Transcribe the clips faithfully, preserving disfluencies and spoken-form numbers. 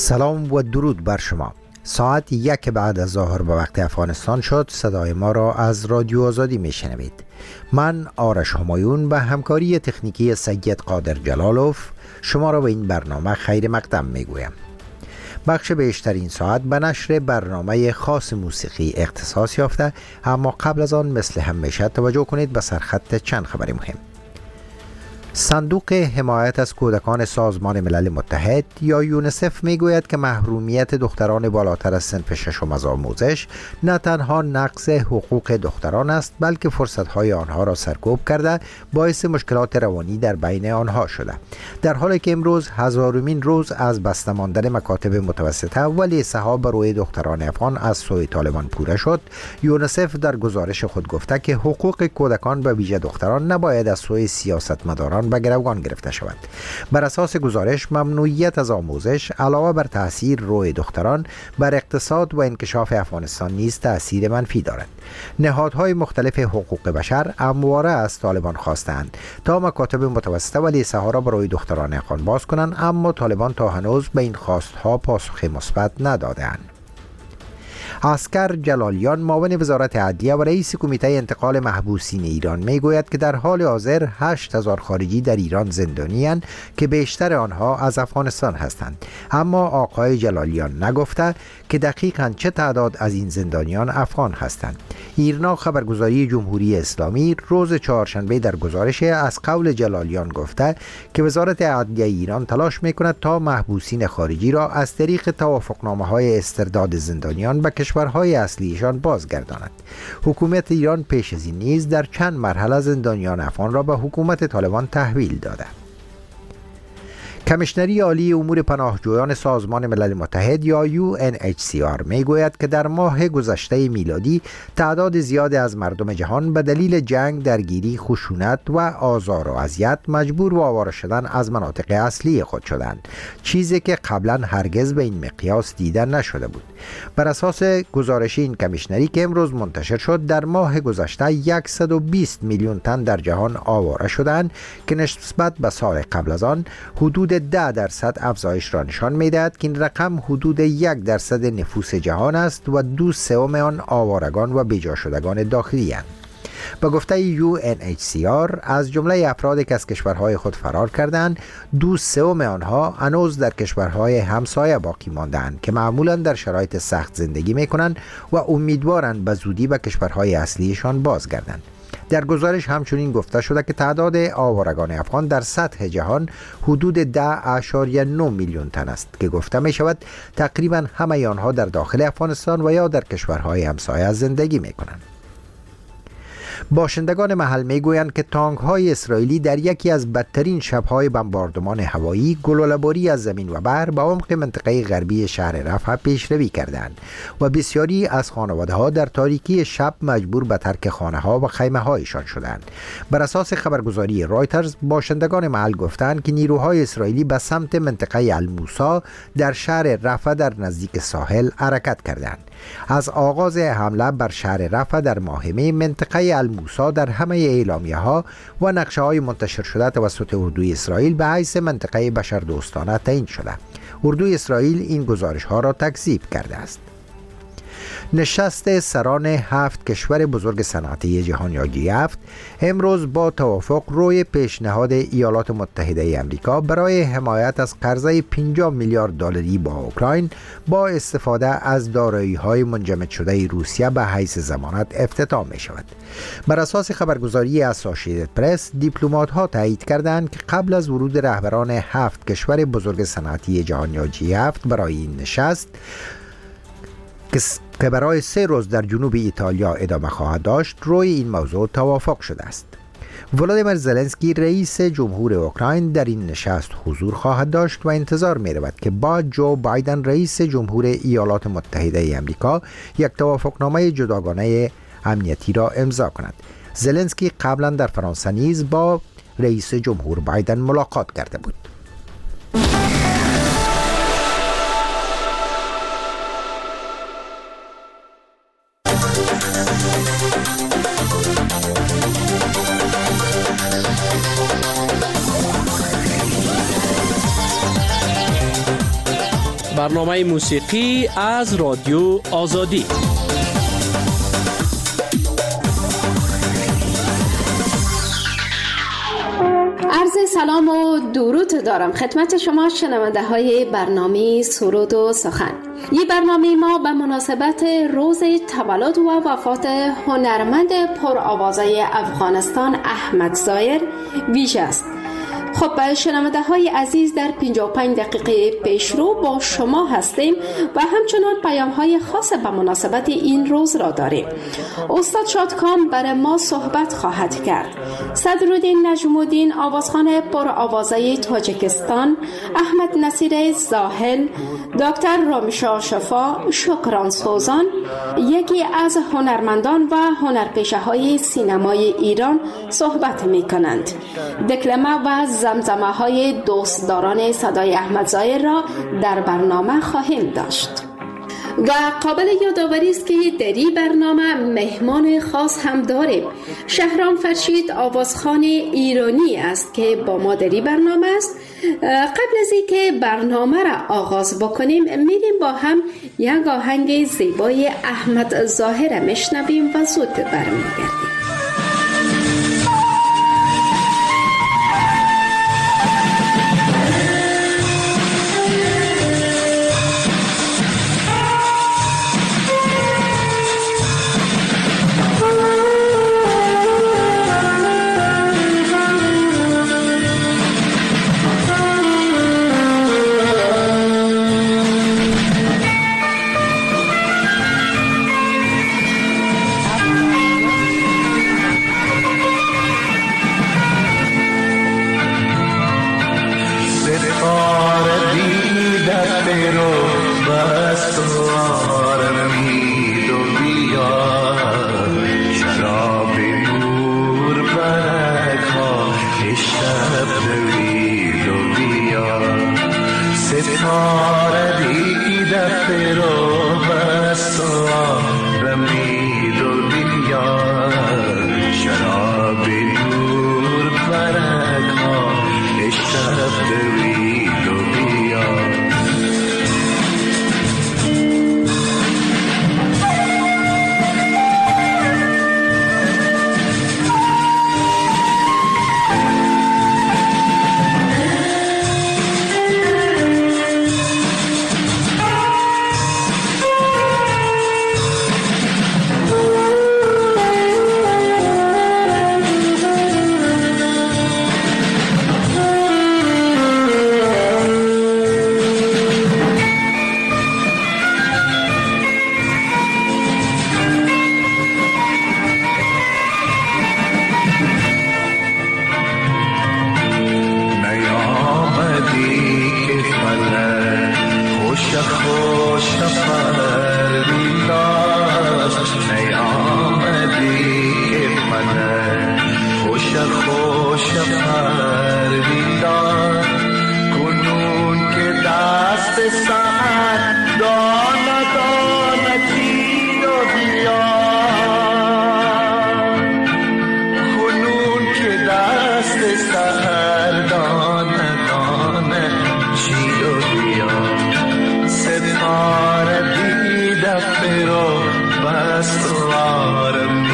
سلام و درود بر شما. ساعت یک بعد از ظهر به وقت افغانستان شد. صدای ما را از رادیو آزادی میشنوید. من آرش همایون به همکاری تکنیکی سید قادر جلالوف شما را به این برنامه خیر مقدم میگویم. بخش بیشتر این ساعت به نشر برنامه خاص موسیقی اختصاص یافته، اما قبل از آن مثل همیشه توجه کنید به سرخط چند خبر مهم. صندوق حمایت از کودکان سازمان ملل متحد یا یونیسف میگوید که محرومیت دختران بالاتر از صنف ششم از آموزش نه تنها نقض حقوق دختران است، بلکه فرصتهای آنها را سرکوب کرده باعث مشکلات روانی در بین آنها شده. در حالی که امروز هزارمین روز از بسته ماندن مکاتب متوسطه و لیسه ها بر روی دختران افغان از سوی طالبان پوره شد، یونیسف در گزارش خود گفته که حقوق کودکان به ویژه دختران نباید از سوی سیاستمداران به گروگان گرفته شود. بر اساس گزارش، ممنوعیت از آموزش علاوه بر تاثیر روی دختران بر اقتصاد و انکشاف افغانستان نیز تاثیر منفی دارد. نهادهای مختلف حقوق بشر همواره از طالبان خواستند تا مکاتب متوسطه و لیسه ها را برای دختران افغان باز کنند، اما طالبان تا هنوز به این خواستها پاسخ مثبت ندادند. اسکر جلالیان، معاون وزارت عدلیه و رئیس کمیته انتقال محبوسین ایران، میگوید که در حال حاضر هشت هزار خارجی در ایران زندانی اند که بیشتر آنها از افغانستان هستند، اما آقای جلالیان نگفته که دقیقاً چه تعداد از این زندانیان افغان هستند. ایرنا خبرگزاری جمهوری اسلامی روز چهارشنبه در گزارش از قول جلالیان گفته که وزارت عدلیه ایران تلاش میکند تا محبوسین خارجی را از طریق توافقنامه‌های استرداد زندانیان به کشورهای اصلیشان بازگرداند. حکومت ایران پیش از این نیز در چند مرحله زندانیان افغان را به حکومت طالبان تحویل داده. کمیشنری عالی امور پناهجویان سازمان ملل متحد یا یو ان اچ سی آر میگوید که در ماه گذشته میلادی تعداد زیادی از مردم جهان به دلیل جنگ، درگیری، خشونت و آزار و اذیت مجبور به آواره شدن از مناطق اصلی خود شدند، چیزی که قبلا هرگز به این مقیاس دیده نشده بود. بر اساس گزارش این کمیشنری که امروز منتشر شد، در ماه گذشته صد و بیست میلیون تن در جهان آواره شدند که نسبت به سال قبل از آن حدود ده درصد افزایش را نشان می‌دهد که این رقم حدود یک درصد نفوس جهان است و دو سوم آن آوارگان و بیجا شدگان داخلی اند. به گفته یو ان اچ سی آر، از جمله افرادی که از کشورهای خود فرار کردند، دو سوم آنها هنوز در کشورهای همسایه باقی مانده‌اند که معمولاً در شرایط سخت زندگی می‌کنند و امیدوارند به زودی به کشورهای اصلیشان بازگردند. در گزارش همچنین گفته شده که تعداد آوارگان افغان در سطح جهان حدود ده اشاریه نه میلیون تن است که گفته می شود تقریبا همه آنها در داخل افغانستان و یا در کشورهای همسایه زندگی می کنند. باشندگان محل میگویند که تانک‌های اسرائیلی در یکی از بدترین شب‌های بمباردمان هوایی گلوله‌باری از زمین و بر به عمق منطقه غربی شهر رفح پیشروی کردند و بسیاری از خانواده‌ها در تاریکی شب مجبور به ترک خانه‌ها و خیمه‌هایشان شدند. بر اساس خبرگزاری رایترز، باشندگان محل گفتند که نیروهای اسرائیلی به سمت منطقه الموسی در شهر رفح در نزدیک ساحل حرکت کردند. از آغاز حمله بر شهر رفح در ماه می، منطقه الموسی در همه اعلامیه‌ها و نقشه‌های منتشر شده توسط اردوی اسرائیل به حیث منطقه بشردوستانه تعیین شده. اردوی اسرائیل این گزارش‌ها را تکذیب کرده است. نشست سران هفت کشور بزرگ صنعتی جهان یا جی هفت امروز با توافق روی پیشنهاد ایالات متحده آمریکا برای حمایت از قرضه پنجاه میلیارد دلاری با اوکراین با استفاده از دارایی‌های منجمد شده روسیه به حیث ضمانت افتتاح می شود. بر اساس خبرگزاری اسوسییتد پرس، دیپلمات‌ها تایید کردند که قبل از ورود رهبران هفت کشور بزرگ صنعتی جهان یا جی هفت برای این نشست که برای سه روز در جنوب ایتالیا ادامه خواهد داشت، روی این موضوع توافق شده است. ولادیمیر زلنسکی رئیس جمهور اوکراین در این نشست حضور خواهد داشت و انتظار می رود که با جو بایدن رئیس جمهور ایالات متحده آمریکا یک توافقنامه جداگانه امنیتی را امضا کند. زلنسکی قبلا در فرانسه نیز با رئیس جمهور بایدن ملاقات کرده بود. برنامه موسیقی از رادیو آزادی. عرض سلام و درود دارم خدمت شما شنونده های برنامه سرود و سخن. این برنامه ما به مناسبت روز تولد و وفات هنرمند پرآوازه افغانستان احمد ظاهر ویژه است. خب شنونده های عزیز، در پنجاه و پنج دقیقه پیشرو با شما هستیم و همچنان پیام های خاص به مناسبت این روز را داریم. استاد شادکام برای ما صحبت خواهد کرد. صدرالدین نجم‌الدین آوازخوان پرآوازه تاجیکستان، احمد نصیر زاهل، دکتر رامشا شفا شکران سوزان، یکی از هنرمندان و هنرپیشه های سینمای ایران صحبت می کنند. دکلمه و زمزمه های دوستداران صدای احمد ظاهر را در برنامه خواهیم داشت. و قابل یادآوری است که در این برنامه مهمان خاص هم داریم. شهرام فرشید آوازخوان ایرانی است که با ما در این برنامه است. قبل از اینکه برنامه را آغاز بکنیم میریم با هم یک آهنگ زیبای احمد ظاهر میشنویم و زود برمیگردیم.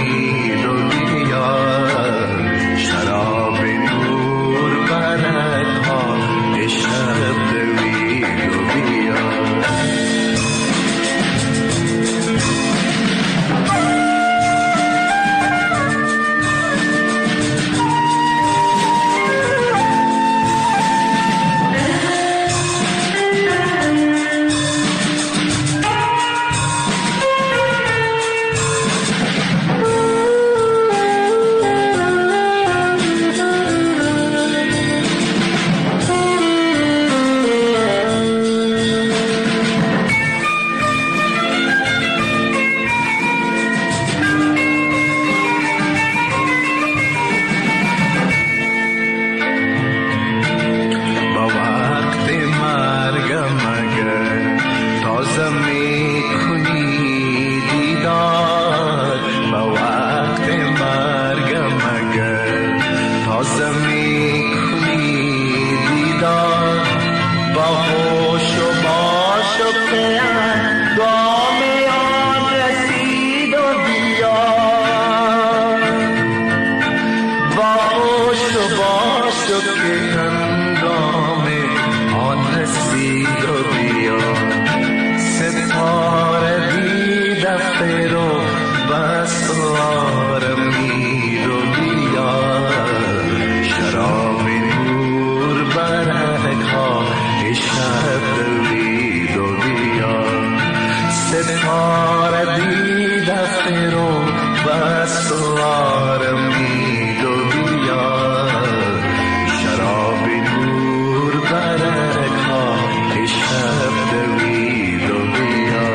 شراب نور برد استوارم میرو بیا شراب نور برک ها شب دوید و بیا ستاره دید افرو و استوارم میرو بیا شراب نور برک ها شب دوید و بیا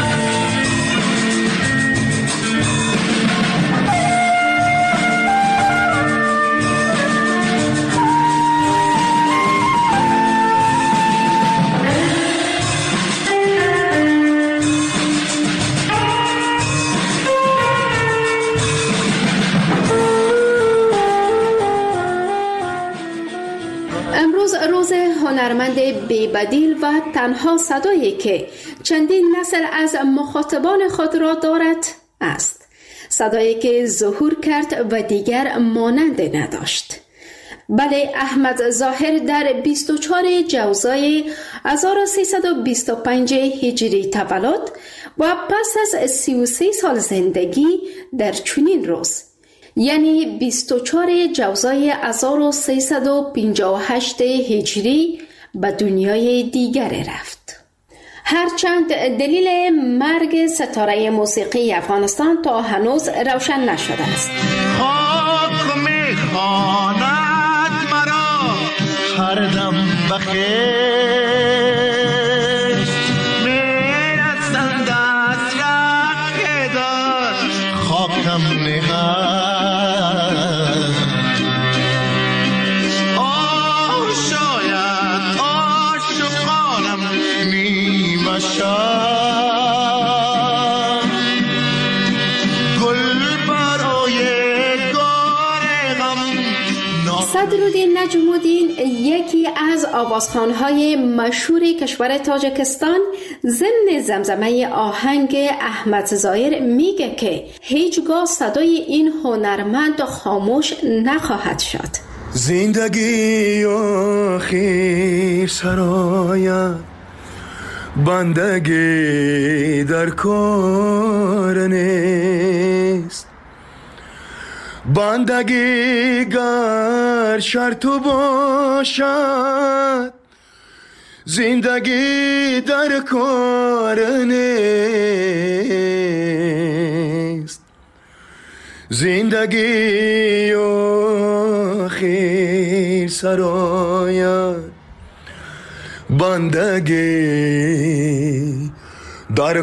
امروز روز هنرمند بی‌بدیل و تنها صدایی که چندین نسل از مخاطبان خود را دارد است. صدایی که ظهور کرد و دیگر مانند نداشت. بله، احمد ظاهر در بیست و چهار جوزای هزار و سیصد و بیست و پنج هجری تولد و پس از سی و سه سال زندگی در چنین روز، یعنی بیست و چهار جوزای هزار و سیصد و پنجاه و هشت هجری به دنیای دیگر رفت. هرچند دلیل مرگ ستاره موسیقی افغانستان تا هنوز روشن نشده است. خاک میخواند مرا هر دم بخشت میرسند از یک دار خاکم نهاد آه شاید عاشقانم نیمه شد صدرالدین نجم‌الدین یکی از آوازخوان‌های مشهور کشور تاجیکستان ضمن زمزمه آهنگ احمد ظاهر میگه که هیچگاه صدای این هنرمند خاموش نخواهد شد. زندگی آخر سرایت بندگی در کار نیست بندگی گر شرط باشد زندگی در کار نیست زندگی آخر سرایت بندگی در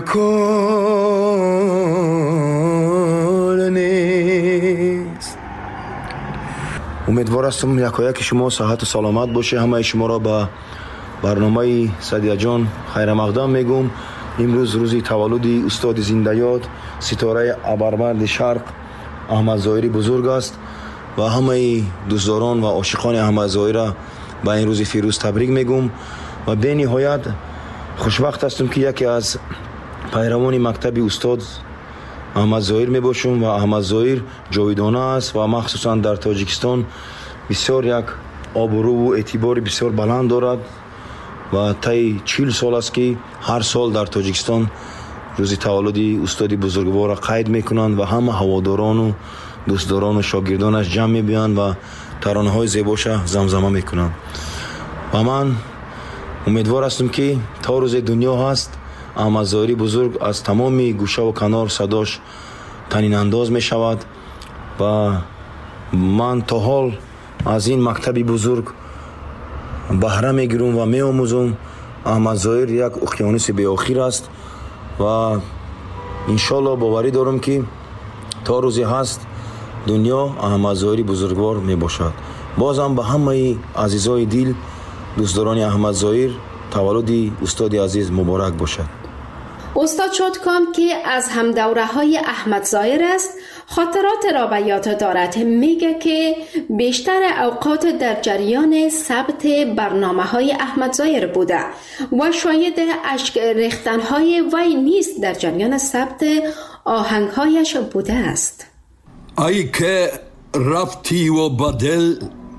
کار نیست. امیدوار هستم یکایک شما صحت و سلامت باشه. همه شما را به برنامه سعدیه جان خیر مقدم میگم. امروز روزی تولد استاد زنده یاد ستاره ابرمرد شرق احمد ظاهری بزرگ است و همه دوستداران و عاشقان احمد ظاهری را به این روز فیروز تبریک میگم و به نهایت خوشبخت هستم که یکی از پیروان مکتب استاد احمد ظاهر می باشم و احمد ظاهر جاودانه است و مخصوصا در تاجیکستان بسیار یک آبرو و اعتبار بسیار بلند دارد و طی چهل سال است که هر سال در تاجیکستان روز تولد استاد بزرگوار را قید میکنند و همه هواداران و دوستداران و شاگردانش جمع میبیند و ترانه های زیباش زمزمه میکنند و من امیدوار هستم که تا روز دنیا هست احمد ظاهری بزرگ از تمامی گوشه و کنار صداش تنین انداز می شود و من تا حال از این مکتب بزرگ بهره می گیرم و می آموزم. احمد ظاهر یک اقیانوس بی آخر است و انشالله باوری دارم که تا روزی هست دنیا احمد ظاهری بزرگوار می باشد. بازم به همه عزیزای دل دوستداران احمد ظاهر تولد استاد عزیز مبارک باشد. استاد شادکام که از هم دوره های احمد ظاهر است خاطرات را به یاد دارد. میگه که بیشتر اوقات در جریان ثبت برنامه های احمد ظاهر بوده و شاید اشک ریختن های وی نیست در جریان ثبت آهنگ هایش بوده است. ای که رفتی و بدل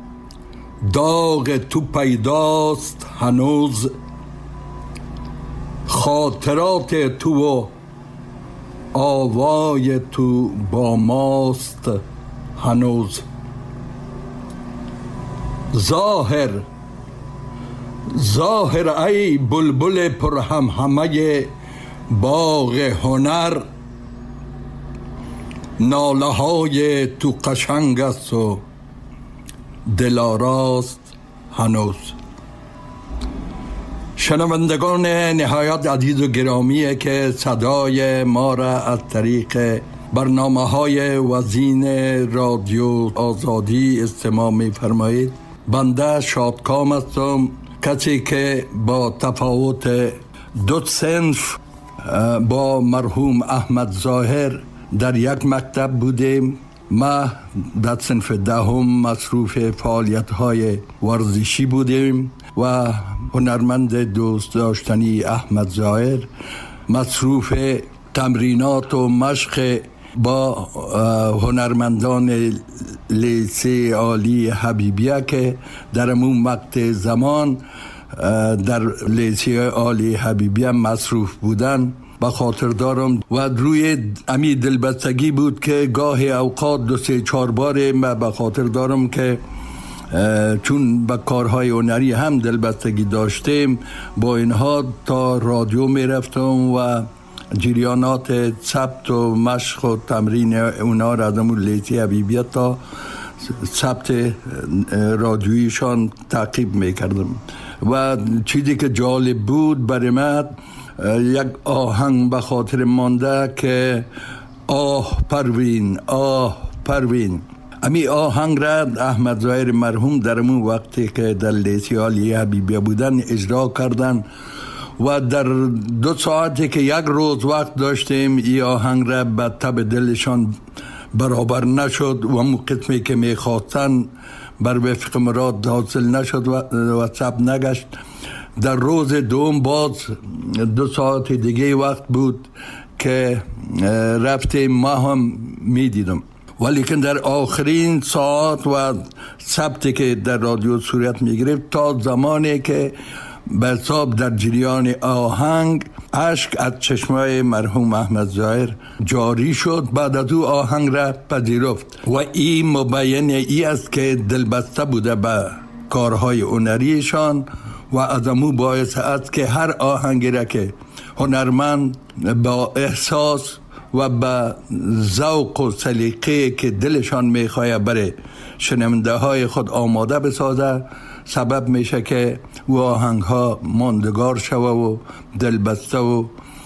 داغ تو پیداست هنوز خاطرات تو و آوای تو با ماست هنوز. ظاهر ظاهر ای بلبل پر هم همه باغ هنر، ناله های تو قشنگ است و دلاراست هنوز. شنوندگان نهایت عزیز و گرامی که صدای ما را از طریق برنامه های وزین رادیو آزادی استماع می فرمایید، بنده شادکام هستم، کسی که با تفاوت دو صنف با مرحوم احمد ظاهر در یک مکتب بودیم. ما در صنف دهم مصروف فعالیت های ورزشی بودیم و هنرمند دوست داشتنی احمد ظاهر مصروف تمرینات و مشق با هنرمندان لیسه عالی حبیبیه که در اون وقت زمان در لیسه عالی حبیبیه مصروف بودن با خاطر دارم و روی امی دلبستگی بود که گاه اوقات دو سه چهار بار ما با خاطر دارم که چون به کارهای هنری هم دلبستگی داشتیم با اینها تا رادیو می رفتم و جریانات ثبت و مشق و تمرین اونا را از امون لیتی حبیبیت تا ثبت رادیویشان تعقیب می کردم. و چیزی که جالب بود برای من یک آهنگ به خاطر مانده که آه پروین آه پروین. امی آهنگ را احمد ظاهر مرحوم در اون وقتی که در لیسه عالی حبیبیه بودن اجرا کردن و در دو ساعتی که یک روز وقت داشتیم این آهنگ را به تب دلشان برابر نشد و اون قسمی که میخواستن بر وفق مراد حاصل نشد و ثبت نگشت. در روز دوم باز دو ساعت دیگه وقت بود که رفتیم، ما هم میدیدم، ولی که در آخرین ساعت و ثبتی که در رادیو صورت میگرفت تا زمانی که به حساب در جریان آهنگ اشک از چشمای مرحوم احمد ظاهر جاری شد، بعد از او آهنگ را پذیرفت و این مبین ای است که دلبسته بوده به کارهای هنریشان و از امو باعث است که هر آهنگی را که هنرمند با احساس و با ذوق و سلیقه که دلشان میخواه برای شنونده های خود آماده بسازه سبب میشه که و آهنگ ها ماندگار شوه و دلبسته و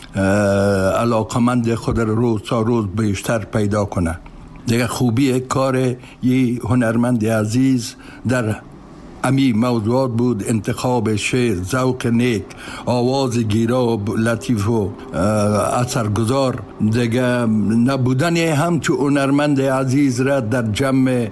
علاقمند خود روز تا روز بیشتر پیدا کنه. دیگه خوبی کار یه هنرمند عزیز در امی موضوعات بود: انتخاب شعر، ذوق نیک، آواز گیرا و لطیف و اثرگذار. دیگه نبودن همچون هنرمند عزیز را در جمع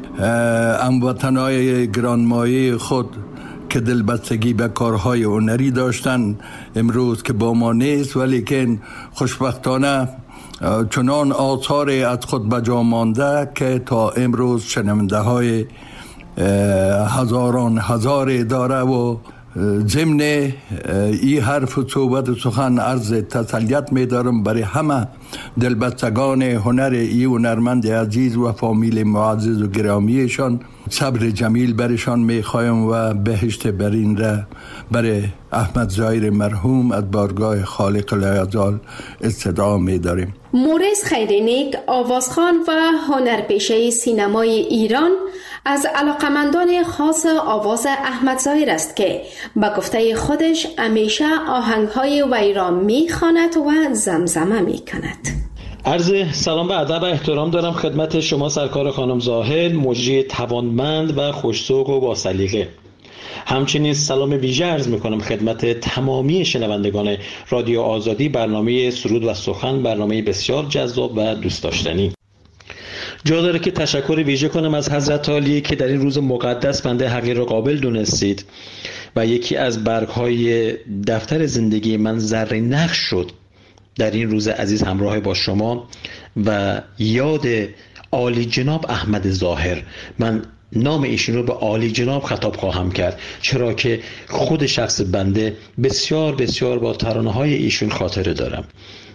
هموطنای گرانمایه خود که دلبستگی به کارهای هنری داشتن امروز که با ما نیست، ولی که خوشبختانه چنان آثار از خود بجا مانده که تا امروز شنونده های هزاران هزار داره و ضمن این حرف و صحبت و سخن عرض تسلیت می دارم برای همه دلبستگان هنر ای هنرمند عزیز و فامیل معزز و گرامیشان. صبر جمیل برشان می خواهم و بهشت برین را برای احمد ظاهر مرحوم از بارگاه خالق لایزال استدعا می داریم. مورس خیرینیک، آوازخوان و هنرپیشه سینمای ایران، از علاقمندان خاص آواز احمد ظاهر است که با گفته خودش همیشه آهنگهای وی را میخواند و زمزمه میکند. عرض سلام و ادب و احترام دارم خدمت شما سرکار خانم ظاهر، مجری توانمند و خوش‌ذوق و با سلیقه. همچنین سلام ویژه عرض میکنم خدمت تمامی شنوندگان رادیو آزادی. برنامه سرود و سخن برنامه بسیار جذاب و دوست داشتنی. جا داره که تشکر ویژه کنم از حضرت عالی که در این روز مقدس بنده حقیر را قابل دونستید و یکی از برگ‌های دفتر زندگی من ذره نقش شد در این روز عزیز همراه با شما و یاد عالی جناب احمد ظاهر. من نام ایشون رو به عالی جناب خطاب خواهم کرد، چرا که خود شخص بنده بسیار بسیار با ترانه‌های ایشون خاطره دارم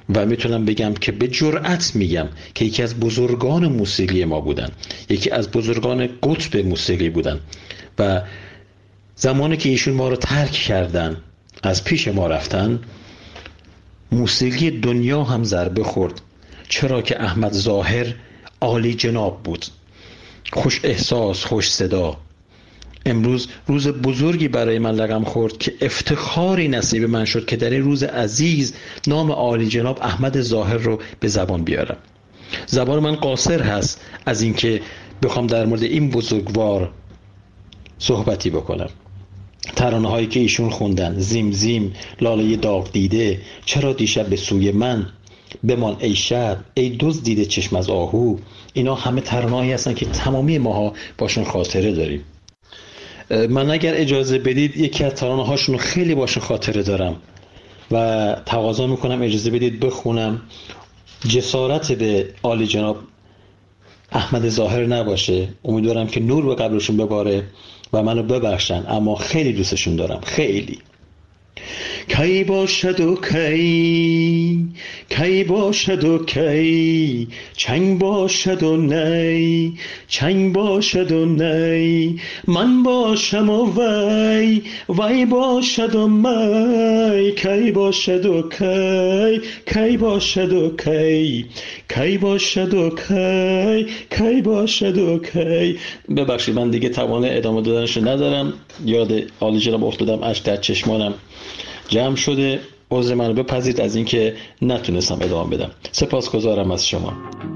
و میتونم بگم که به جرأت میگم که یکی از بزرگان موسیقی ما بودن، یکی از بزرگان قطب موسیقی بودن و زمانی که ایشون ما رو ترک کردن، از پیش ما رفتن، موسیقی دنیا هم ضربه خورد. چرا که احمد ظاهر عالی جناب بود، خوش احساس، خوش صدا. امروز روز بزرگی برای من رقم خورد که افتخاری نصیب من شد که در این روز عزیز نام عالی جناب احمد ظاهر رو به زبان بیارم. زبان من قاصر هست از اینکه بخوام در مورد این بزرگوار صحبتی بکنم. ترانه هایی که ایشون خوندن، زیم زیم، لاله داغ دیده، چرا دیشب به سوی من، بمان ای شب، ای دوز دیده چشم از آهو، اینا همه ترانه هایی هستن که تمامی ماها باشون خاطره داریم. من اگر اجازه بدید یکی از ترانه هاشون خیلی باشون خاطره دارم و تقاضا میکنم اجازه بدید بخونم. جسارت به عالی جناب احمد ظاهر نباشه، امیدوارم که نور به قبرشون بباره و منو ببخشن، اما خیلی دوستشون دارم، خیلی. کی باشد و کی، کی باشد و کی، چنگ باشد و نی، چنگ باشد و نی، من باشم و وی، وی باشد و می، کی باشد و کی، کی باشد و کی، کی باشد و کی، کی باشد و کی. ببخشید من دیگه توان ادامه دادنش ندارم، یاد عالی جناب افتادم، اشک در چشمانم جمع شده. عذر منو بپذیرید از اینکه نتونستم ادامه بدم. سپاسگزارم از شما.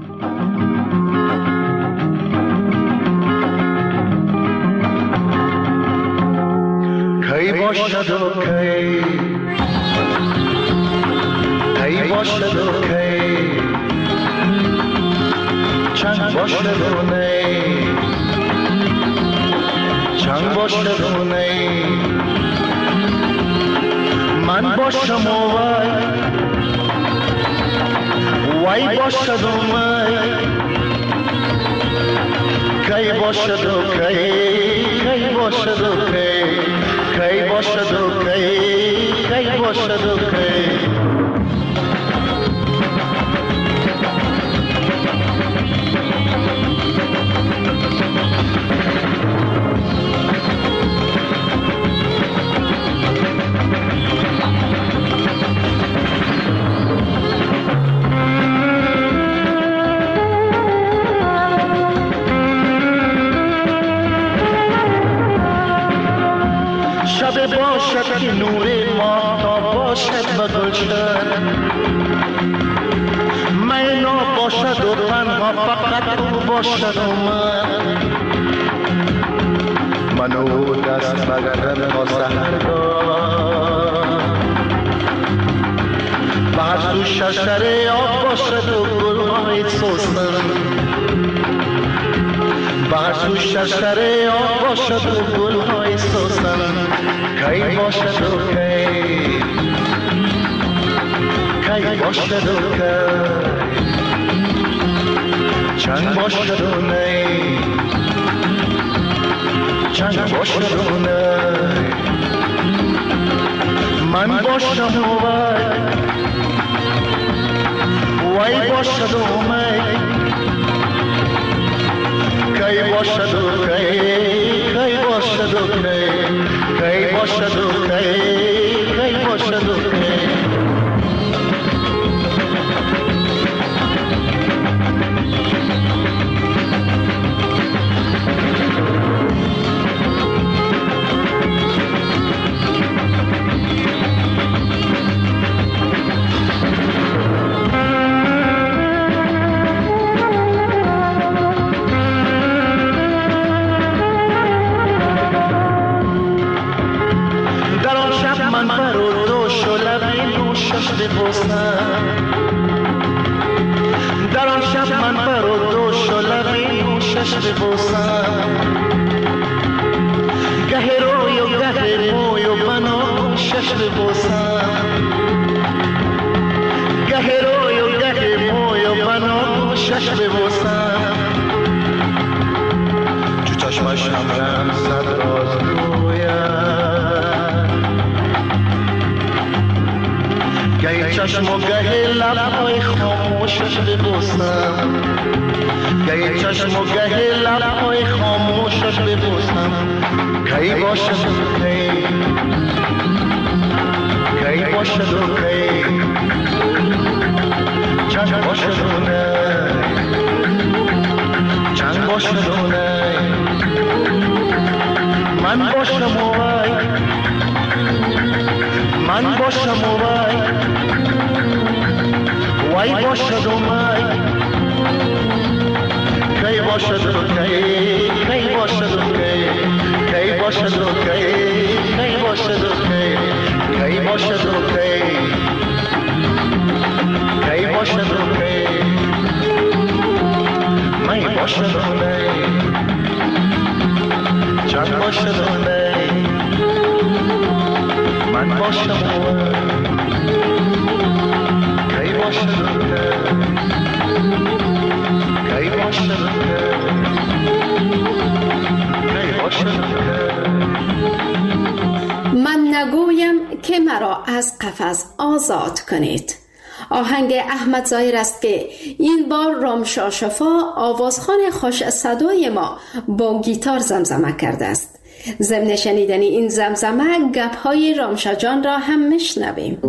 کی باشد و کی، کی باشد و کی، چند باشد و نی، چند باشد و نی، من باشم و وی، وی باشد و می، کی باشد و کی، کی باشد و کی، کی باشد و کی، کی باشد و کی. باشد که نور ماه باشد و گلشن، مینا باشد و تنها فقط او باشد و من، منو دست بگردن تا سحرگاه، بعد تو ششره آب باشد و گلهای سوسن، بعد تو ششره آب باشد و گلهای سوسن، کی باشد و کی، کی باشد و کی، چند باشد و نی، چند باشد و نی، من باشم و وی، وی باشد و می، کی باشد و کی، کی باشد و کی، کی باشد و کی، کی باشد و کی. در آن شب من بر و دوش و لبی نوشش ببوسم، گه روی و گه موی و بناشش ببوسم، گه روی و گه موی و بناشش ببوسم، تو چشمش همرم صد راز گویم، گه چشم و گه لبهای خاموشش ببوسم گه چشم و گه لبهای خاموشش ببوسم کی باشد و کی کی باشد و کی چند باشد و نه چند باشد و نه من باشم و وای من باشم و وای وای باشد و مای کی باشد و کی کی باشد و کی کی باشد و کی کی باشد و کی کی باشد و کی کی باشد و کی می باشد و نی چند باشد و نی من باشم و کی باشد و کی باشد و کی باشد و من نگویم که مرا از قفس آزاد کنید. آهنگ احمد ظاهر است که این بار رامشا شفا آوازخوان خوش صدای ما با گیتار زمزمه کرده است. ضمن شنیدن این زمزمه گپ‌های رامشا جان را هم میشنویم.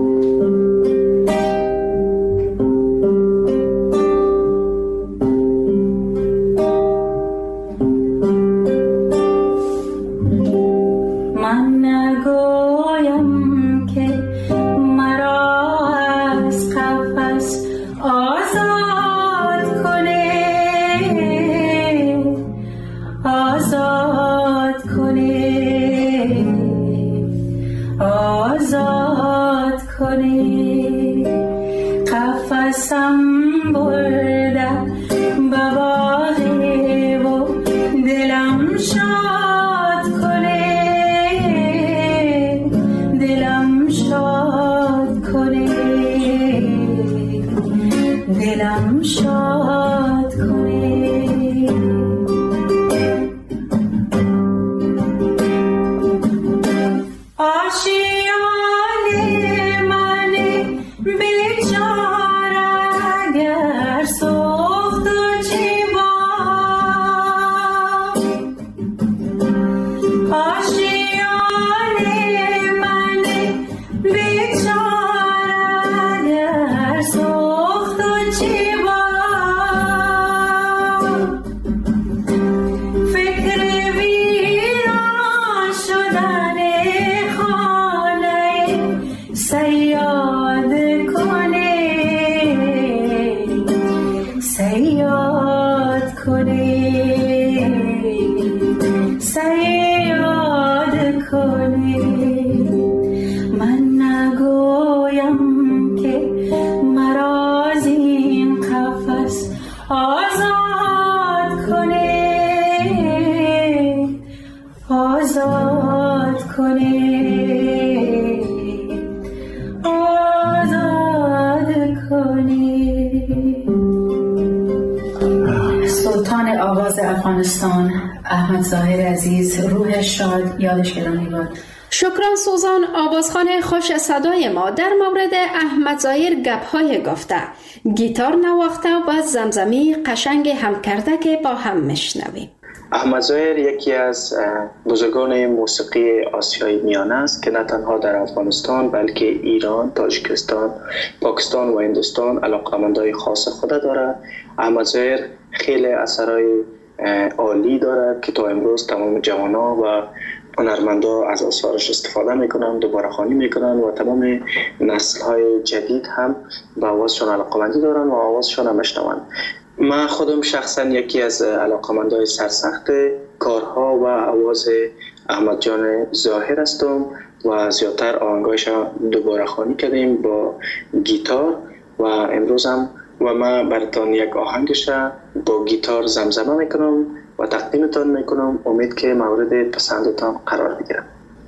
سلطان آواز افغانستان احمد ظاهر عزیز، روحش شاد، یادش گرامی باد. شکران سوزان آوازخوان خوش صدای ما در مورد احمد ظاهر گپ‌های گفته، گیتار نواخته و زمزمی قشنگ هم کرده که با هم میشنویم. احمد ظاهر یکی از بزرگان موسیقی آسیای میانه است که نه تنها در افغانستان بلکه ایران، تاجیکستان، پاکستان و هندوستان علاقه‌مندای خاص خود دارد. احمد ظاهر خیلی اثرهای عالی دارد که تا امروز تمام جوانان و هنرمندا از آثارش استفاده میکنن، دوباره خوانی میکنن و تمام نسل‌های جدید هم به آوازشون علاقه‌مندی دارن و آوازشون هم میشنون. من خودم شخصا یکی از علاقه‌مندای سرسخت کارها و آواز احمد جان ظاهر هستم و زیادتر آهنگایش دوباره خوانی کردیم با گیتار و امروز هم و من براتون یک آهنگش با گیتار زمزمه میکنم و تقدیمتان میکنم. امید که مورد پسندتان قرار بگیرم.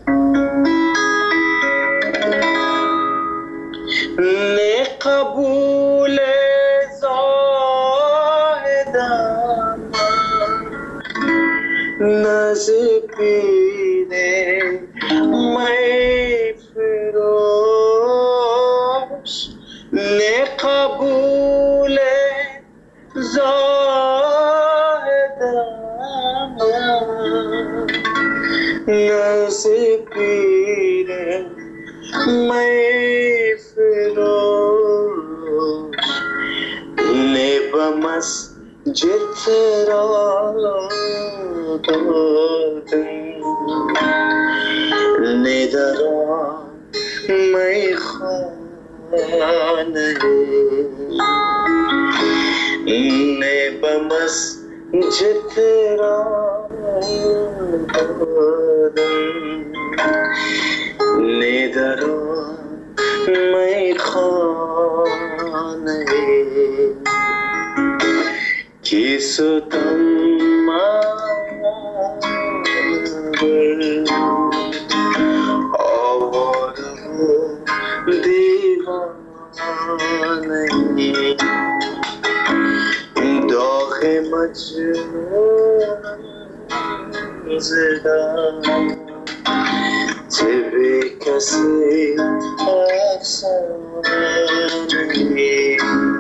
نه قبول زاهدم نزدیکینه می فروش نسپیر می فروش نبم از جترا دادن ندارا می خانه نبم از جترا ندارا می خانه کی ستم آواره و دیوانه داغ مجنون زدم چه به کسی افسانه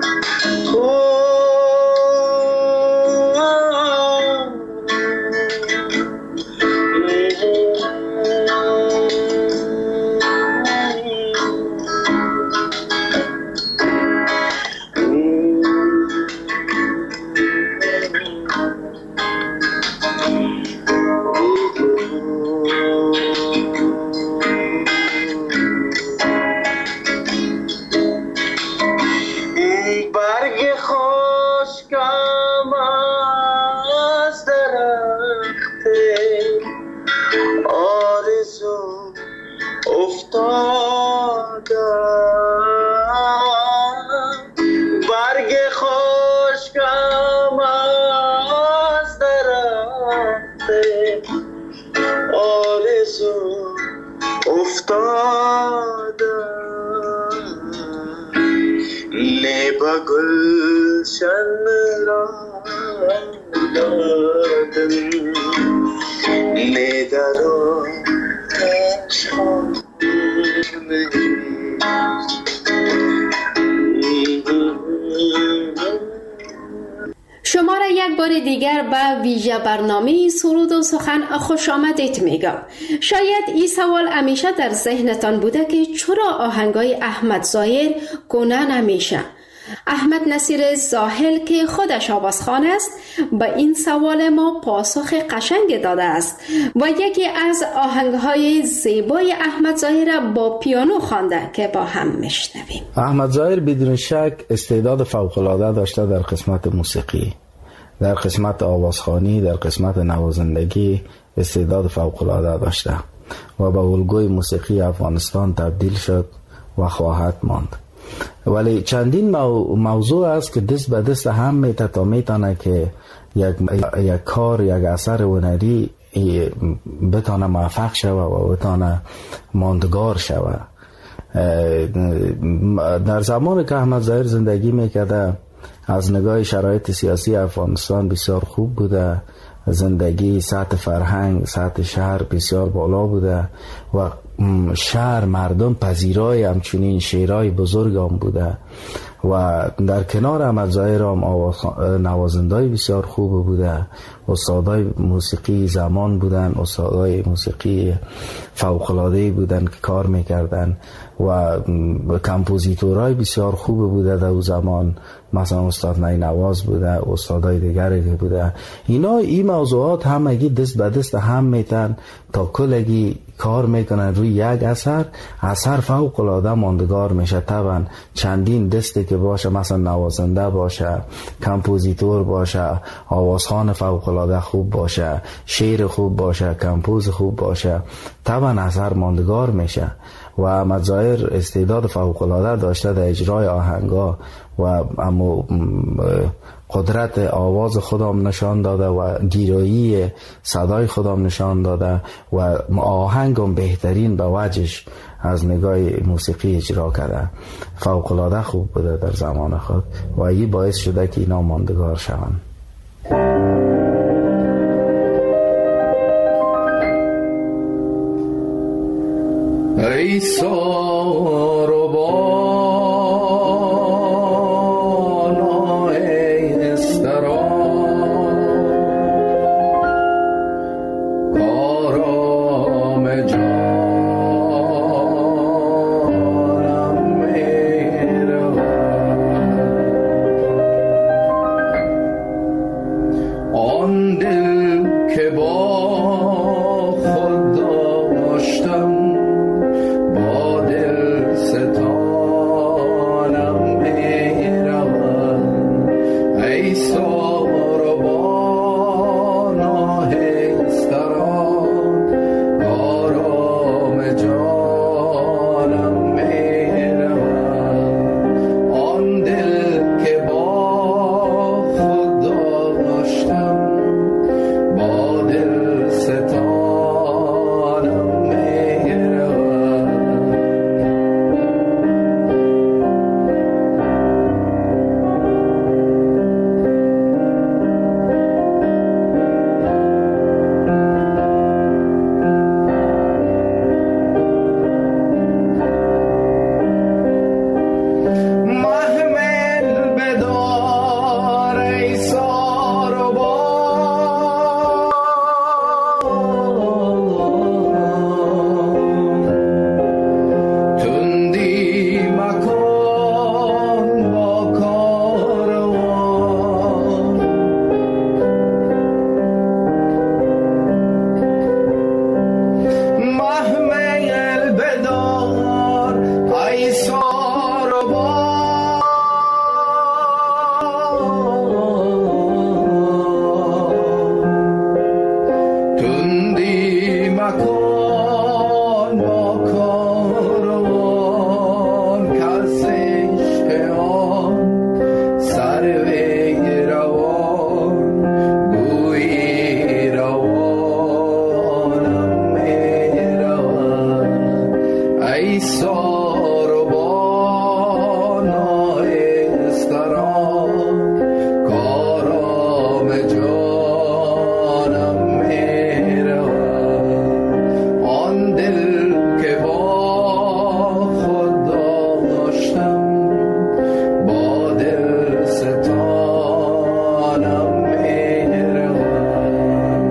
شما را یک بار دیگر به ویژه برنامه سرود و سخن خوش آمدید میگم. شاید این سوال همیشه در ذهنتان بوده که چرا آهنگای احمد ظاهر گونه نمیشه. احمد نصیر زاهل که خودش آوازخوان است به این سوال ما پاسخ قشنگ داده است و یکی از آهنگهای زیبای احمد ظاهر با پیانو خوانده که با هم میشنویم. احمد ظاهر بدون شک استعداد فوق‌العاده داشته در قسمت موسیقی، در قسمت آوازخوانی، در قسمت نوازندگی استعداد فوق‌العاده داشته و به الگوی موسیقی افغانستان تبدیل شد و خواهد ماند. ولی چندین موضوع است که دست به دست هم میته تا میتونه که یک, یک کار، یک اثر هنری بتانه موفق شوه و بتانه ماندگار شوه. در زمان که احمد ظاهر زندگی میکرده از نگاه شرایط سیاسی افغانستان بسیار خوب بوده، زندگی سطح فرهنگ، سطح شهر بسیار بالا بوده و شهر مردم پذیرای همچنین شعرهای بزرگ هم بوده و در کنار احمد ظاهر هم نوازندهای بسیار خوب بوده، استادای موسیقی زمان بودن، استادای موسیقی فوق‌العاده بودن که کار میکردن و کمپوزیتورهای بسیار خوب بوده در اون زمان، مثلا استاد نینواز بوده، استادای دیگری که بوده. اینا این موضوعات همگی دست به دست هم میتن تا کلگی کار میکنن روی یک اثر، اثر فوق العاده ماندگار میشه. طبعا چندین دستی که باشه، مثلا نوازنده باشه، کمپوزیتور باشه، آوازخوان فوق العاده خوب باشه، شعر خوب باشه، کمپوز خوب باشه، طبعا اثر ماندگار میشه. و احمد ظاهر استعداد فوق العاده داشته در اجرای آهنگا و اما قدرت آواز خودم نشان داده و گیرایی صدای خودم نشان داده و آهنگم بهترین به وجهش از نگاه موسیقی اجرا کرده. فوق العاده خوب بوده در زمان خود و این باعث شده که اینا ماندگار شوند. ای ساربان ای استران کارا آن دل که با خود داشتم با دل ستانم می روم ای ساربان آهستران آرام جانم می روم آن دل که با خود داشتم با دل ستانم می روم محمل بدار ای ساربان تندی مکن با کاروان محمل بدار ای ساربان تندی مکن با کاروان کز عشق آن سروی روان گویی روانم می روم ای ساربان آهستران کارام جانم می روم آن دل که با خود داشتم با دل ستانم می روم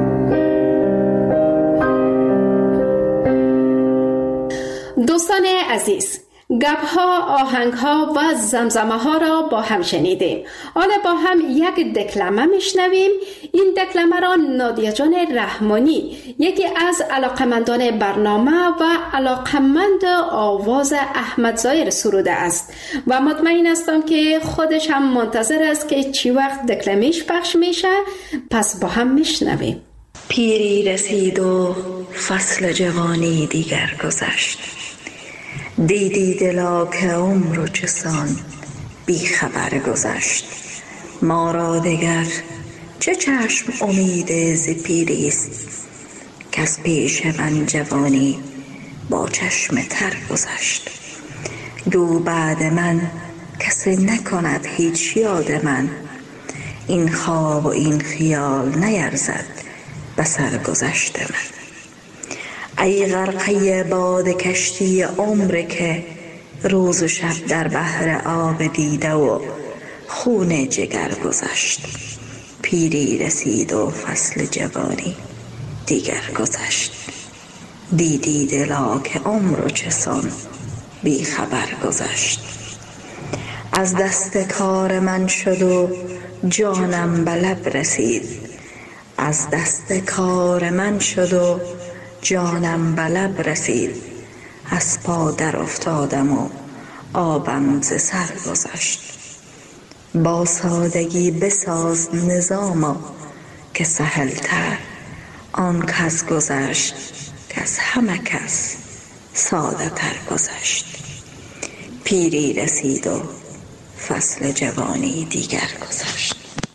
دوستان عزیز، گپ‌ها، آهنگ‌ها و زمزمه‌ها را با هم شنیدیم. حالا با هم یک دکلمه میشنویم. این دکلمه را نادیه جان رحمانی، یکی از علاقمندان برنامه و علاقمند آواز احمد ظاهر سروده است و مطمئن هستم که خودش هم منتظر است که چی وقت دکلمه‌اش پخش میشه. پس با هم میشنویم. پیری رسید و فصل جوانی دیگر گذشت. دیدی دلا که عمر و چسان بی خبر گذشت. ما را دگر چه چشم امید ز پیری است که از پیش من جوانی با چشم تر گذشت. گو بعد من کسی نکند هیچ یاد من، این خواب و این خیال نیرزد به سر گذشت من. ای غرقه باد کشتی عمر که روز و شب در بحر آب دیده و خون جگر گذشت. پیری رسید و فصل جوانی دیگر گذشت. دیدی دلا که عمر و چسان بی خبر گذشت. از دست کار من شد و جانم به لب رسید. از دست کار من شد و جانم به لب رسید. از پا در افتادم و آبم ز سر گذشت. با سادگی بساز نظاما که سهل‌تر آن کس گذشت که از همه کس ساده تر گذشت. پیری رسید و فصل جوانی دیگر گذشت.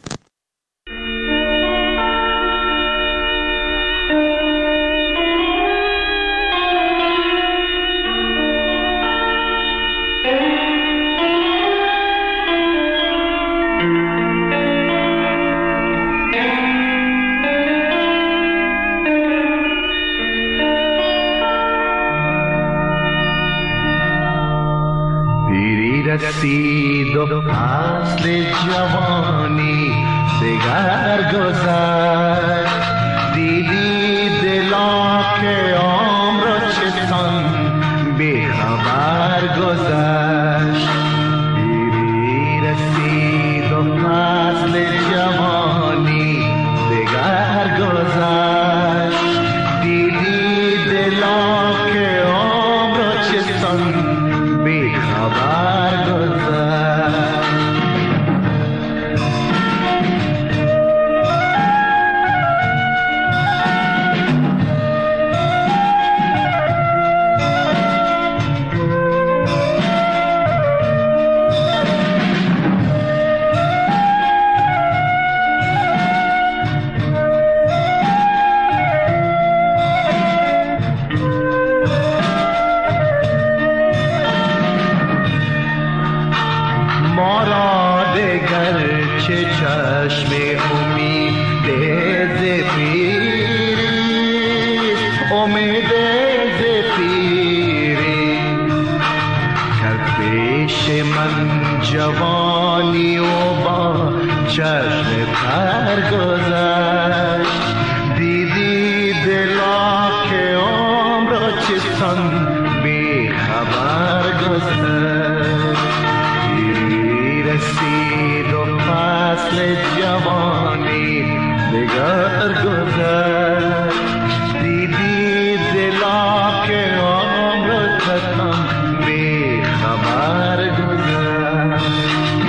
رسید و فصل جوانی دگر گذشت. دیدی دلا که عمر چسان بی خبر گذشت. پیری رسید و فصل جوانی دگر درگذشت دیدی دلا که عمر کتم بی خبر گذشت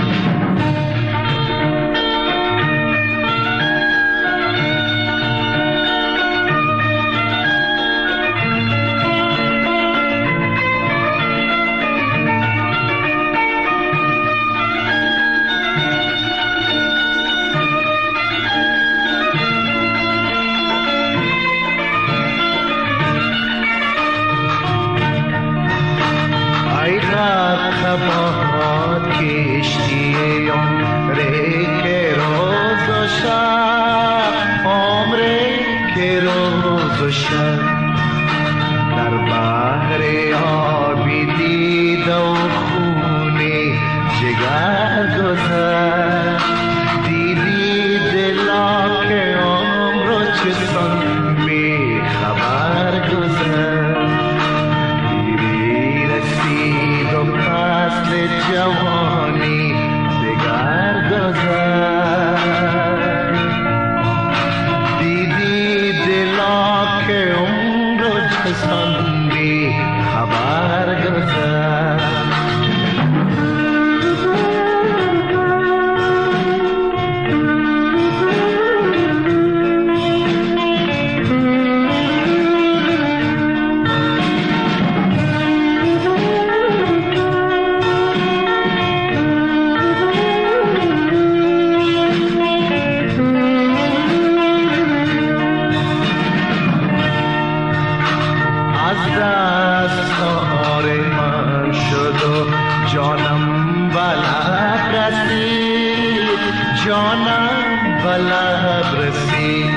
خبرات کشتی عمره که روز و شب عمره که روز و شب در بحر آبی دید و خونه جگر گذشت دیدی دلا که عمر و چسان بی خبر گذشت جوانی دگر گذشت دیدی دلا که عمر و چسان بی خبر گذشت جانم بلد رسید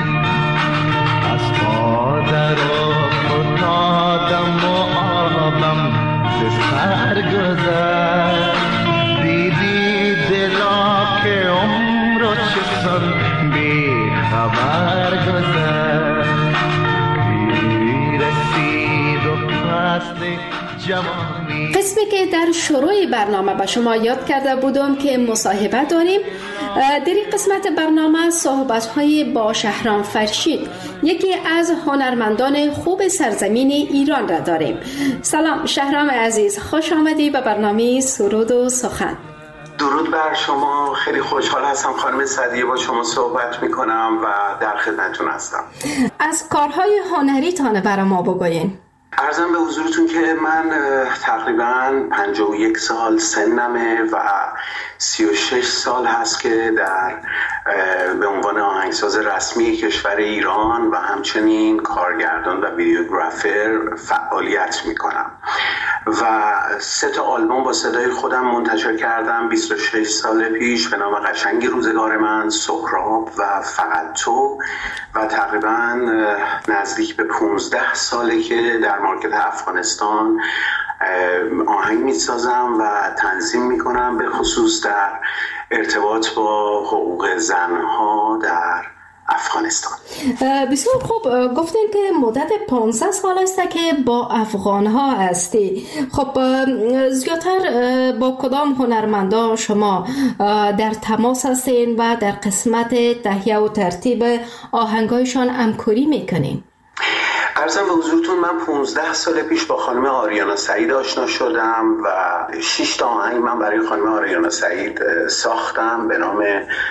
از مادر و فتادم و آبم به سر گذشت دیدی دلا که عمر و چسان بی خبر گذشت پیری رسید و فصل جوانی. قسمی که در شروع برنامه به شما یاد کرده بودم که مصاحبه داریم، در این قسمت برنامه صحبت‌های با شهرام فرشید، یکی از هنرمندان خوب سرزمین ایران را داریم. سلام شهرام عزیز، خوش آمدی به برنامه سرود و سخن. درود بر شما، خیلی خوشحال هستم خانم سعدیه با شما صحبت میکنم و در خدمتتون هستم. از کارهای هنری تانه برای ما بگوین. عرضم به حضورتون که من تقریباً پنجاه و یک سال سنمه و سی و شش سال هست که در به عنوان آهنگساز رسمی کشور ایران و همچنین کارگردان و ویدیوگرافر فعالیت میکنم و سه تا آلبوم با صدای خودم منتشر کردم بیست و شش سال پیش به نام قشنگ روزگار من، سهراب و فقط تو، و تقریباً نزدیک به پانزده ساله که در مارکت افغانستان آهنگ میسازم و تنظیم میکنم، به خصوص در ارتباط با حقوق زنها در افغانستان. بسیار خوب، گفتین که مدت پانزده سال است که با افغان ها هستی. خب زیادتر با کدام هنرمندان شما در تماس هستین و در قسمت تهیه و ترتیب آهنگایشان همکاری میکنین؟ عرضم به حضورتون من پانزده سال پیش با خانم آریانا سعید آشنا شدم و شش تا آهنگ من برای خانم آریانا سعید ساختم به نام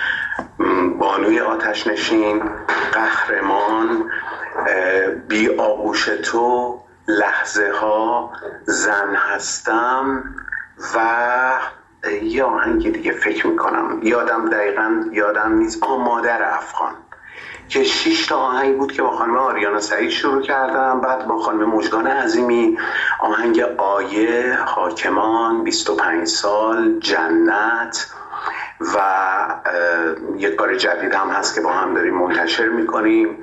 بانوی آتش نشین، قهرمان، بی آغوش تو، لحظه ها، زن هستم و یه آهنگ دیگه فکر میکنم یادم دقیقا یادم نیست، آه مادر افغان، که شش تا آهنگ بود که با خانم آریانا سعید شروع کردم. بعد با خانم مژگان عظیمی آهنگ آیه، حاکمان، بیست و پنج سال، جنت و یک کار جدید هم هست که با هم داریم منتشر میکنیم.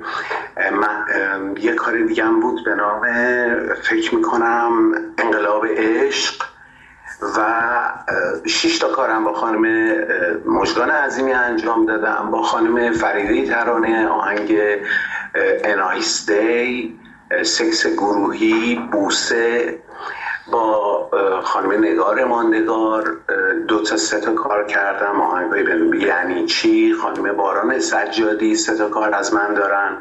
یک کار دیگه هم بود به نام فکر میکنم انقلاب عشق و شش تا کارم با خانم مژگان عظیمی انجام دادم. با خانم فریده ترانه آهنگ انایس دی، سکس گروهی، بوسه با خانم نگار ماندگار دو تا سه تا کار کردم، آهنگای یعنی چی، خانم باران سجادی سه تا کار از من دارن.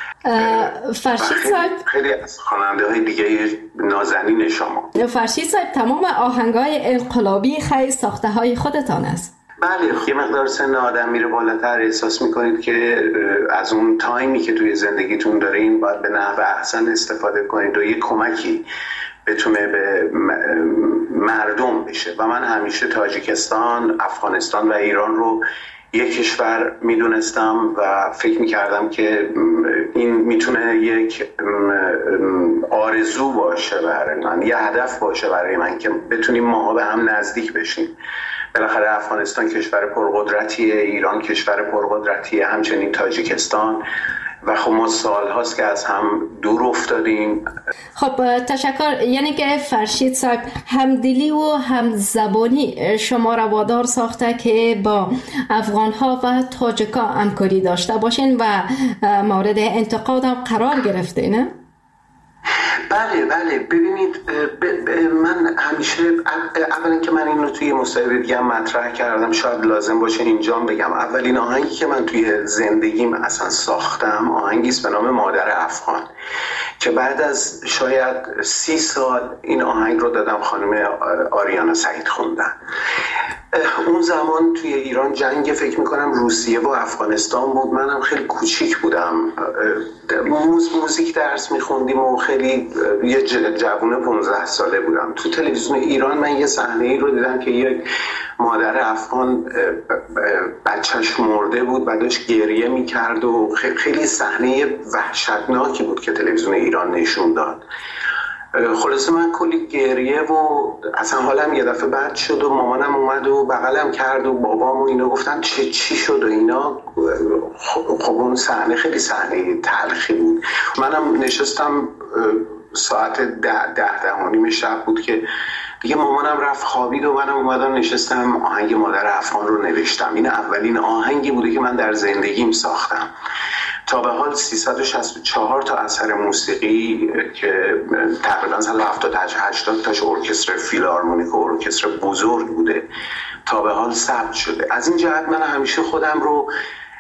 فرشید صاحب خیلی از خواننده های دیگه نازنین شما. فرشید صاحب تمام آهنگای انقلابی خیلی ساخته های خودتان است؟ بله، یه مقدار سن آدم میره بالاتر احساس میکنید که از اون تایمی که توی زندگیتون دارین باید به نحو احسن استفاده کنید و یه کمکی بتونه به مردم بشه. و من همیشه تاجیکستان، افغانستان و ایران رو یک کشور میدونستم و فکر میکردم که این میتونه یک آرزو باشه برای من، یه هدف باشه برای من که بتونیم ماها به هم نزدیک بشیم. بالاخره افغانستان کشور پرقدرتیه، ایران کشور پرقدرتیه، همچنین تاجیکستان، و خب ما سال هاست که از هم دور افتادیم. خب تشکر. یعنی که فرشید صاحب همدلی و همزبانی شما را وادار ساخته که با افغان ها و تاجیکا همکاری داشته باشین و مورد انتقاد هم قرار گرفته، نه؟ بله بله ببینید ب ب من همیشه اولا که من این رو توی مصاحبه دیگه مطرح کردم، شاید لازم باشه اینجا بگم، اولین آهنگی که من توی زندگیم اصلا ساختم آهنگی است به نام مادر افغان که بعد از شاید سی سال این آهنگ رو دادم خانم آریانا سعید خوندن. اون زمان توی ایران جنگ فکر میکنم روسیه و افغانستان بود، منم خیلی کوچیک بودم، موز موزیک درس میخوندیم و خیلی یه جوون پانزده ساله بودم. تو تلویزیون ایران من یه صحنه ای رو دیدم که یک مادر افغان بچهش مرده بود و داشت گریه میکرد و خیلی صحنه وحشتناکی بود که تلویزیون ایران نشون داد. خلاصه من کلی گریه و اصلا حالم یه دفعه بد شد و مامانم اومد و بغلم کرد و بابام و اینا گفتن چه چی شد و اینا. خب اون صحنه خیلی صحنه تلخی بود. منم نشستم ساعت ده ده ده و نیم شب بود که دیگه مامانم رفت خوابید و منم اومدم نشستم آهنگ مادر افغان رو نوشتم. این اولین آهنگی بوده که من در زندگیم ساختم. تا به حال سیصد و شصت و چهار تا اثر موسیقی که تقریبا صد و هفتاد تا هشتاد تاش ارکستر فیلارمونیک و ارکستر بزرگ بوده تا به حال ثبت شده. از این جهت من همیشه خودم رو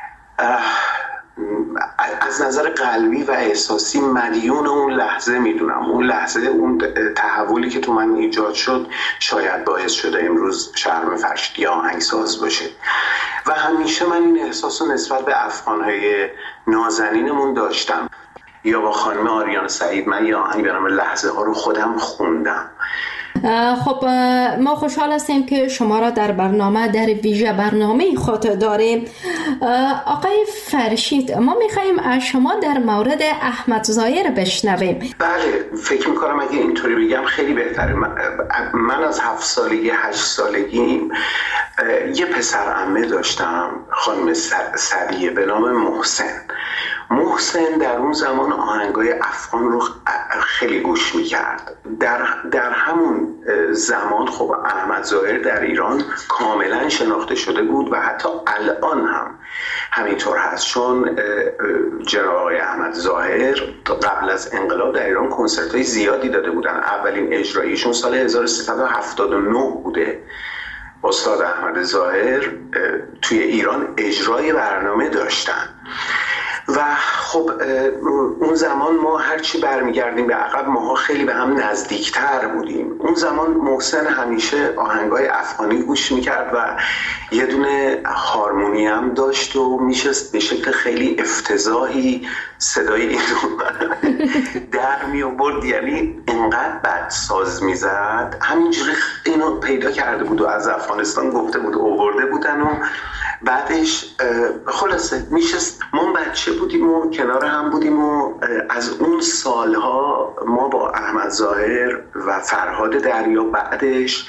از نظر قلبی و احساسی مدیون اون لحظه میدونم. اون لحظه، اون تحولی که تو من ایجاد شد شاید باعث شده امروز شهرام فرشیدی آهنگساز باشه و همیشه من این احساس رو نسبت به افغانهای نازنینمون داشتم. یا با خانم آریانا سعید من یه آهنگ به نام لحظه ها رو خودم خوندم. خب ما خوشحال هستیم که شما را در برنامه در ویژه برنامه خود داریم. آقای فرشید، ما میخواییم از شما در مورد احمد ظاهر بشنویم. بله، فکر میکنم اگه اینطوری بگم خیلی بهتره. من از هفت سالگی هشت سالگیم یه پسر عمه داشتم، خانم سریه به نام محسن. محسن در اون زمان آهنگای افغان رو خیلی گوش میکرد. در, در همون زمان خب احمد ظاهر در ایران کاملا شناخته شده بود و حتی الان هم همینطور هست، چون جناب آقای احمد ظاهر قبل از انقلاب در ایران کنسرت های زیادی داده بودن. اولین اجراییشون سال هزار و سیصد و هفتاد و نه بوده. استاد احمد ظاهر توی ایران اجرای برنامه داشتن و خب اون زمان ما هرچی برمیگردیم به عقب ماها خیلی به هم نزدیکتر بودیم. اون زمان محسن همیشه آهنگای افغانی گوش میکرد و یه دونه هارمونی هم داشت و میشست به شکل خیلی افتضاحی صدای اینو در می آورد، یعنی انقدر بد ساز میزد. همینجوری اینو پیدا کرده بود و از افغانستان گفته بود آورده بودن و بعدش خلاصه میشست. ما بچه بودیم و کنار هم بودیم و از اون سالها ما با احمد ظاهر و فرهاد دریا بعدش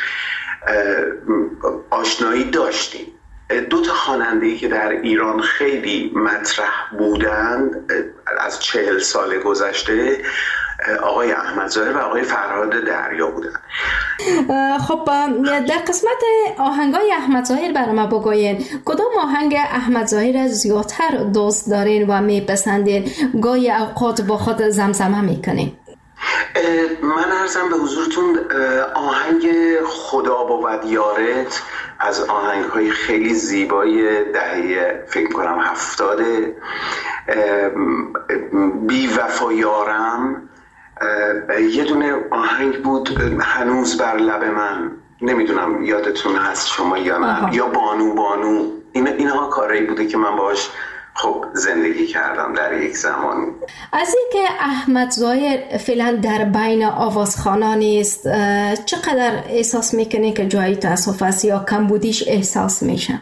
آشنایی داشتیم. دو تا خواننده‌ای که در ایران خیلی مطرح بودند از چهل سال گذشته، آقای احمد ظاهر و آقای فرهاد دریا بودن. خب در قسمت آهنگای احمد ظاهر برای ما بگوین کدام آهنگ احمد ظاهر زیادتر دوست دارین و میپسندین، گاهی اوقات با خود زمزمه میکنین؟ من عرضم به حضورتون آهنگ خدا بود یارت از آهنگ‌های خیلی زیبای دهه فکر کنم هفتاده. بی وفا یارم یه دونه آهنگ بود هنوز بر لب من، نمیدونم یادتون هست شما یا نه، یا بانو بانو. این اینها کاری بوده که من باش خب زندگی کردم در یک زمانی. از اینکه احمد ظاهر فعلا در بین آوازخوانان است، چقدر احساس میکنی که جایی تأسف است یا کمبودیش احساس میشه؟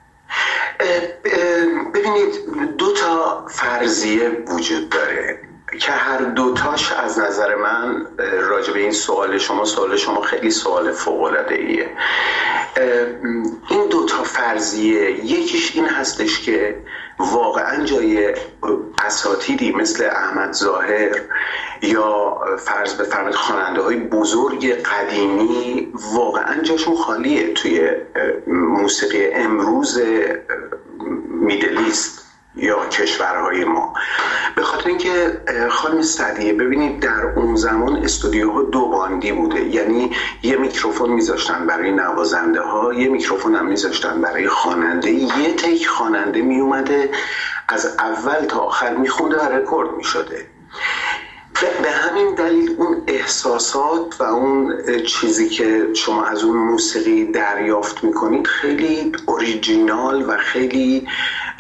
ببینید دو تا فرضیه وجود داره که هر دوتاش از نظر من راجع به این سوال شما سوال شما خیلی سوال فوق‌العاده‌ایه. این دوتا فرضیه یکیش این هستش که واقعا جای اساتیدی مثل احمد ظاهر یا فرض بفرمایید خواننده های بزرگ قدیمی واقعا جاشون خالیه توی موسیقی امروز میدلیست یا کشورهای ما. به خاطر اینکه خانم سعدیه ببینید در اون زمان استودیوها دو باندی بوده، یعنی یه میکروفون میذاشتن برای نوازنده ها، یه میکروفون هم میذاشتن برای خواننده. یه تک خواننده میومده از اول تا آخر میخونده و رکورد میشده. به همین دلیل اون احساسات و اون چیزی که شما از اون موسیقی دریافت میکنید خیلی اوریجینال و خیلی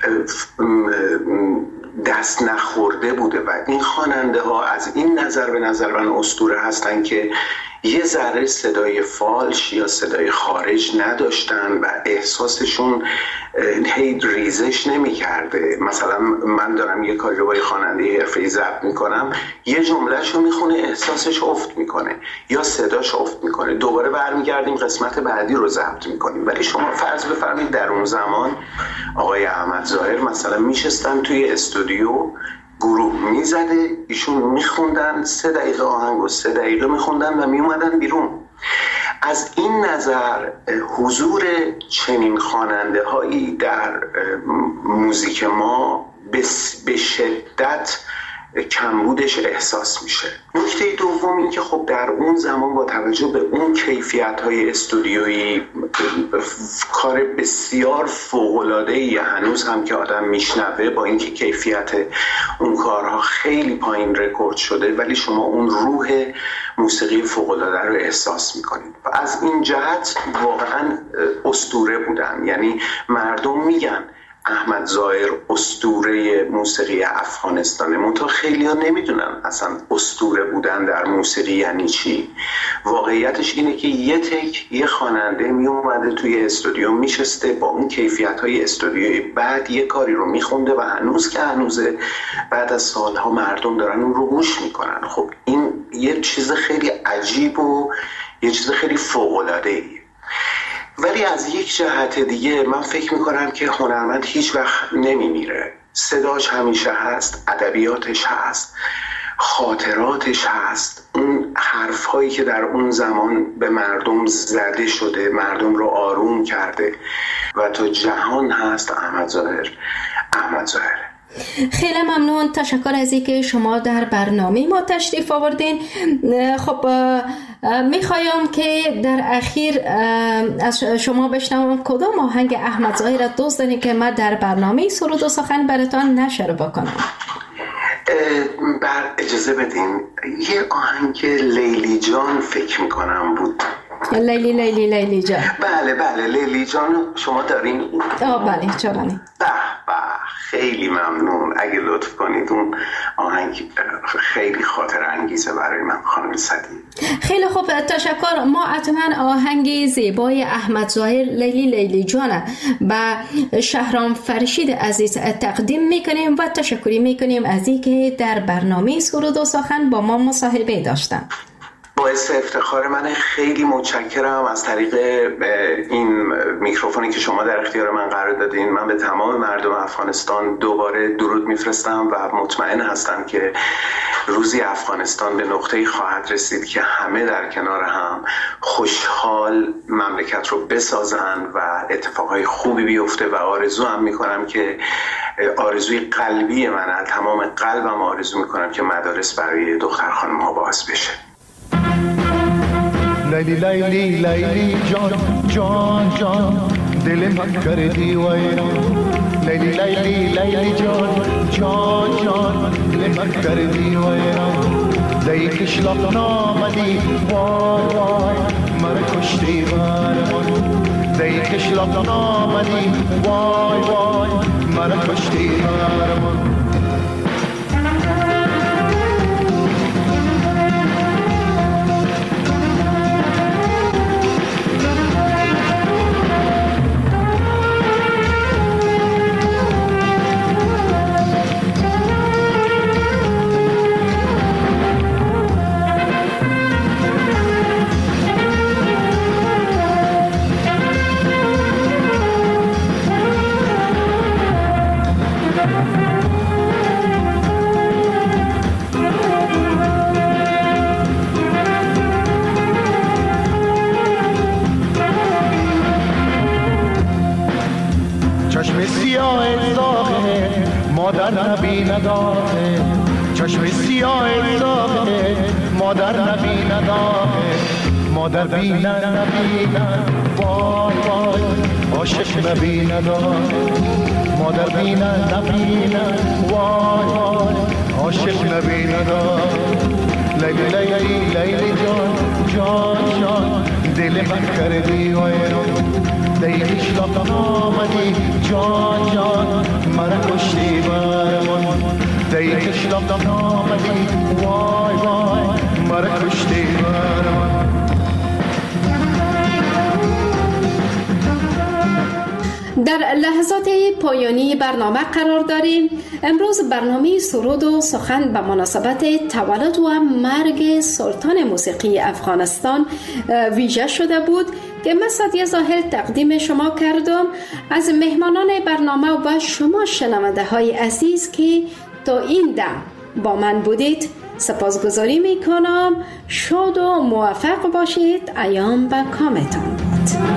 دست نخورده بوده و این خواننده ها از این نظر به نظر من اسطوره هستن که یه ذره صدای فالش یا صدای خارج نداشتن و احساسشون هی ریزش نمی کرده. مثلا من دارم یه کاری رو با یه خواننده حرفه‌ای ضبط میکنم، یه جملهش رو میخونه احساسش افت میکنه یا صداش افت میکنه، دوباره برمیگردیم قسمت بعدی رو ضبط میکنیم. ولی شما فرض بفرمایید در اون زمان آقای احمد ظاهر مثلا میشستن توی استودیو، گروه میزده، ایشون میخوندن سه دقیقه آهنگ و سه دقیقه میخوندن و میومدن بیرون. از این نظر حضور چنین خواننده هایی در موزیک ما به شدت کمبودش احساس میشه. نکته دوم این که خب در اون زمان با توجه به اون کیفیت های استودیویی کار بسیار فوق‌العاده‌ای هنوز هم که آدم میشنوه، با اینکه کیفیت اون کارها خیلی پایین رکورد شده ولی شما اون روح موسیقی فوق‌العاده رو احساس میکنید و از این جهت واقعا اسطوره بودن. یعنی مردم میگن احمد ظاهر اسطوره موسیقی افغانستانه، منتها خیلی ها نمیدونن اصلا اسطوره بودن در موسیقی یعنی چی. واقعیتش اینه که یه تک یه خواننده می اومده توی استودیو میشسته با اون کیفیت های استودیویی، بعد یه کاری رو میخونده و هنوز که هنوزه بعد از سالها مردم دارن اون رو گوش میکنن. خب این یه چیز خیلی عجیب و یه چیز خیلی فوق‌العاده‌ایه. ولی از یک جهت دیگه من فکر میکنم که هنرمند هیچ وقت نمیمیره. صداش همیشه هست، ادبیاتش هست، خاطراتش هست، اون حرفهایی که در اون زمان به مردم زده شده، مردم رو آروم کرده و تا جهان هست. احمد ظاهر احمد ظاهر خیلی ممنون، تشکر از اینکه شما در برنامه ما تشریف آوردین. خب میخوایم که در اخیر از شما بشنوم کدام آهنگ احمد ظاهر را دوست دارین که ما در برنامه سرود و سخن براتان نشر بکنم؟ بر اجازه بدین یه آهنگ لیلی جان فکر میکنم بود. لیلی لیلی لیلی جان. بله بله لیلی جان شما دارین؟ آه بله چرا نه. به به خیلی ممنون اگه لطف کنید. اون آهنگ خیلی خاطر انگیزه برای من خانم سعدی. خیلی خوب تشکر. ما حتما آهنگ زیبای احمد ظاهر لیلی لیلی جان با شهرام فرشید عزیز تقدیم میکنیم و تشکری میکنیم از اینکه در برنامه سرود و سخن با ما مصاحبه داشتن. با باعث افتخار من. خیلی متشکرم از طریق این میکروفونی که شما در اختیار من قرار دادین. من به تمام مردم افغانستان دوباره درود میفرستم و مطمئن هستم که روزی افغانستان به نقطه‌ای خواهد رسید که همه در کنار هم خوشحال مملکت رو بسازن و اتفاقای خوبی بیفته و آرزو هم میکنم که آرزوی قلبی من، از تمام قلبم آرزو میکنم که مدارس برای دختر خانم ها باز بشه. لیلی لیلی لیلی جان جان جان دل من کردی ویران. لیلی لیلی لیلی جان جان جان دل من کردی ویران. دی کشلاق نامدی وای وای مرا کشتی برمان. دی کشلاق نامدی وای وای مرا کشتی برمان. چشم سیاه زاغه مادر نبی نداره. چشم سیاه زاغه مادر نبی نداره. مادر بینن نبینن وای وای عاشق نبی نداره. مادر بینن نبینن وای وای عاشق نبی نداره. لیلی لیلی لیلی جان جان جان دل من کردی ویران. دی کشلاق آمدی جان جان مرا کشتی برمان. دی کشلاق آمدی وای وای مرا کشتی برمان. در لحظات پایانی برنامه قرار داریم. امروز برنامه سرود و سخن به مناسبت تولد و مرگ سلطان موسیقی افغانستان ویژه شده بود که من سعدیه ظاهر تقدیم شما کردم. از مهمانان برنامه و شما شنونده های عزیز که تا این دم با من بودید سپاسگزاری می کنم. شاد و موفق باشید. ایام به کامتان بود.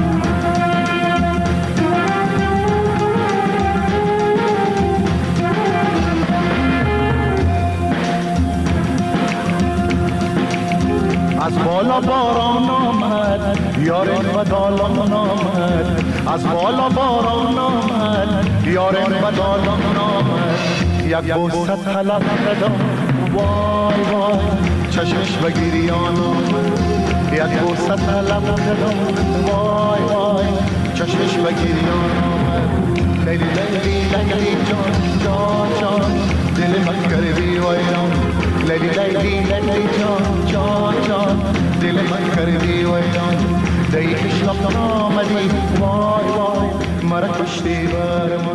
از بالا باران آمد یارم و دالان آمد. از بالا باران آمد یارم و دالان آمد. یک بوسه طلب ندام وای وای چشمش به گریان آمد. یک بوسه طلب ندام وای وای چشمش به گریان آمد. لیلی لیلی لیلی جان جان جان دل من کردی ویران. لیلی لیلی لیلی جان جان جان دل من کردی ویران. دی کشلاق آمدی وای وای مرا کشتی برمان.